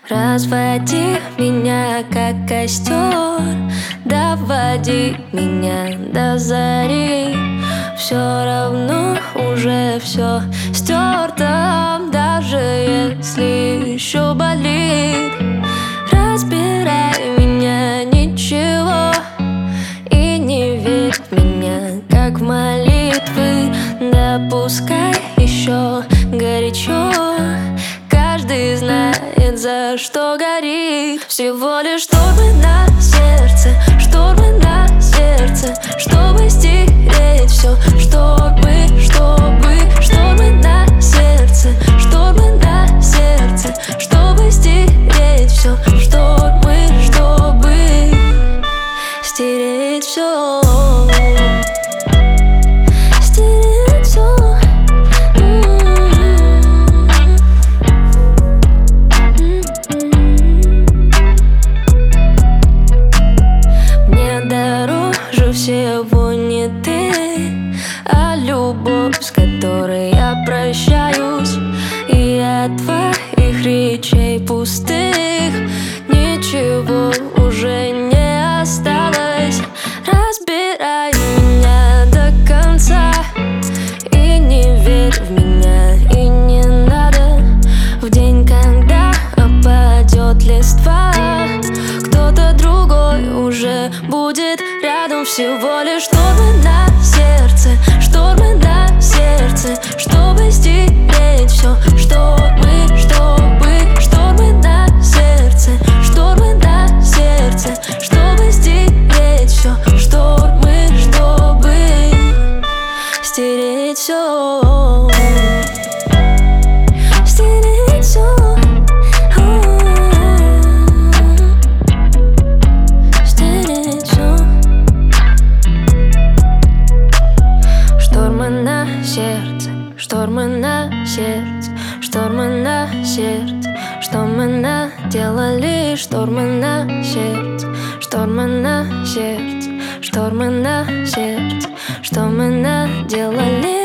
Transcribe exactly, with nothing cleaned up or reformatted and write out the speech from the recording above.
Разводи меня, как костер, доводи меня до зари. Все равно уже все стерто, даже если еще болит. Разбирай меня, ничего, и не верь в меня, как в молитвы. Допускай еще горячо, каждый знает, за что горит. Всего лишь штормы на сердце, штормы на сердце, чтобы стереть все. Штормы, чтобы, штормы на сердце, штормы на сердце, чтобы стереть все. Штормы, чтобы стереть все. Всего не ты, а любовь, с которой я прощаюсь. И от твоих речей пустых ничего уже не осталось. Разбирай меня до конца и не верь в меня, и не надо. В день, когда опадет листва, кто-то другой уже будет рядом. Всего лишь штормы на сердце, штормы на сердце, чтобы стереть все. Штормы, чтобы, штормы на сердце, штормы на сердце, чтобы стереть все. Штормы, чтобы стереть все. Стереть все. Штормы на сердце, штормы на сердце, что мы наделали? Штормы на сердце, штормы на сердце, штормы на сердце, что мы наделали?